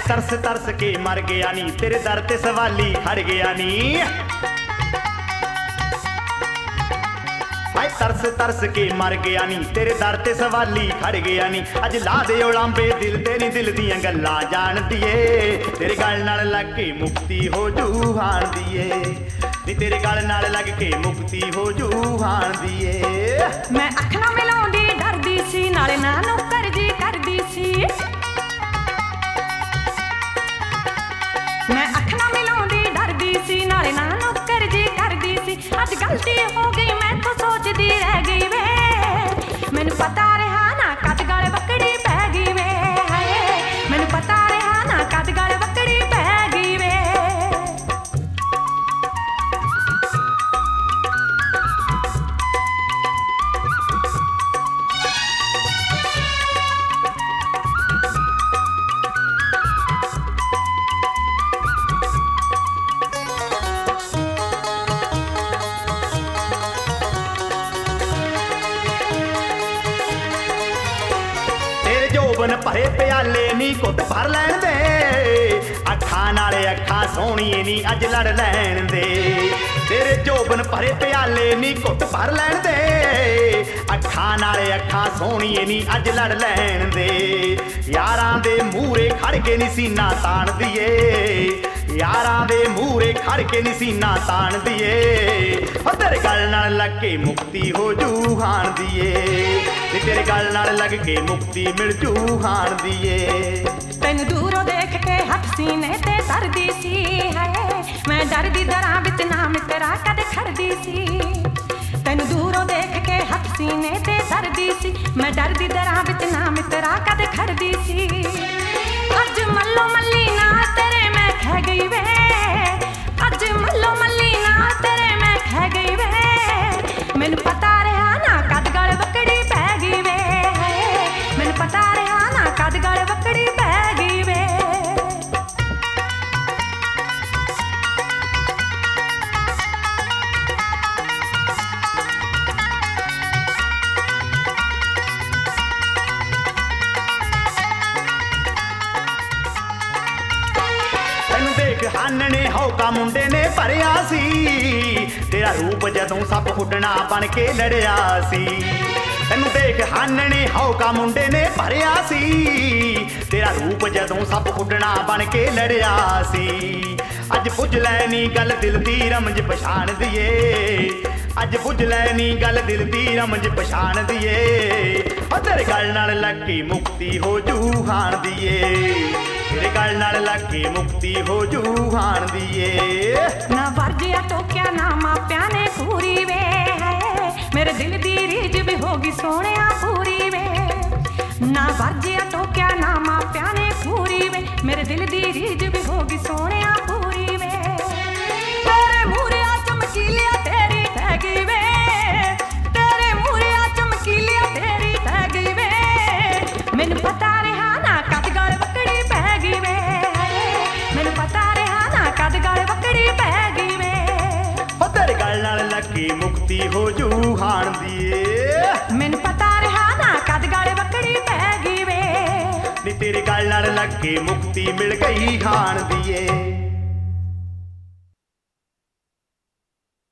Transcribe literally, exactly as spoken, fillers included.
तरस तरस के मर गया नी, तेरे दर ते सवाली खड़ गया नी। हाय तरस तरस के मर गया नी, तेरे दर ते सवाली खड़ गया नी। अज ला दे उलांबे दिल ते नी, दिल दियां गल्लां जान दिए, तेरे गल नाल लग के मुक्ति हो जू हाण दिए नी, तेरे गल नाल लग के मुक्ति हो जू हाण दिए। मैं अख ना मिलाउंदी डरदी सी, नाले ना नौकर जी करदी सी। मैं अख ना मिलाउंदी डरदी सी, नाले ना नौकर जी करदी सी। अज गलती हो गई मैं तो सोचदी रह गई वे, मैनू पता रहा ना कद गल बकड़ी पै गई वे। हाय मैनू पता रहा ना कद गल बकड़ी पै गई वे। जोबन भरे प्याले नी घुट भर लैन दे, अखां नाले अखां सोहणिए नी अज लड़ लैन दे। तेरे जोबन भरे प्याले नी घुट भर लैन दे, अखां नाले अखां सोहणिए नी अज लड़ लैन दे। यारां दे मूहरे खड़ के नी सीना ताण दिए, यारां दे मूहरे खड़ के नी सीना ताण दिए। ओ तेरे गल नाल लग के मुक्ति हो जू हाण दिए, तेरे गल नाल लग के मुक्ति मिल जू हाण दिए। तैनू दूरों देख के हथ सीने ते धरदी सी, है मैं डरदी दरां विच ना मित्रा कद खड़दी सी। तैनू दूरों देख के हथ सीने ते धरदी सी, मैं डरदी दरां विच ना मित्रा कद खड़दी सी। अज मल्लो मल्ली नाल तेरे मैं खह गई वे, अज मल्लो मल्ली नाल तेरे मैं खह गई वे। मैनू पता रहा ना कद गल बकड़ी पै गई वे, मैनू पता रहा ना कद गल बकड़ी पै गई वे। तैनू देख हानने हौका मुंडे ने भरिया सी, तेरा रूप जदों सप उडना बन के लड़िया सी। तैनू देख हानने हौका मुंडे ने भरिया सी, तेरा रूप जदों सप उडना बन के लड़िया सी। अज बुझ लैनी गल दिल दी रमज पछाण दिए, अज बुझ लैनी गल दिल दी रमज पछाण दिए। ओ तेरे गल नाल लग के मुक्ति हो जू हाण दिए, तेरे गल नाल लग के मुक्ति हो जू हाण दिए। ना वर्जिया टोक्या ना मापिया ने पूरी वे, है मेरे दिल दी रीझ भी होगी सोहणिया पूरी वे। ना वर्जिया टोक्या ना मापिया ने पूरी वे, मेरे दिल दी रीझ भी होगी सोहणिया पूरी वे। तेरे मूहरिया चमकीलिया तेरी तह गई वे, तेरे मूहरिया चमकीलिया तेरी तह गई वे। मैनू पता रहा ना कद गल बकड़ी पै गई वे, मैनू पता रहा ना कद गल बकड़ी पै गई वे। ओ तेरे गल नाल लग के मुक्ति हो जू हाण दिए, मैनू पता रहा ना कद गल बकड़ी पै गई वे। नी तेरे गल नाल लग के मुक्ति मिल गई हाण दिए।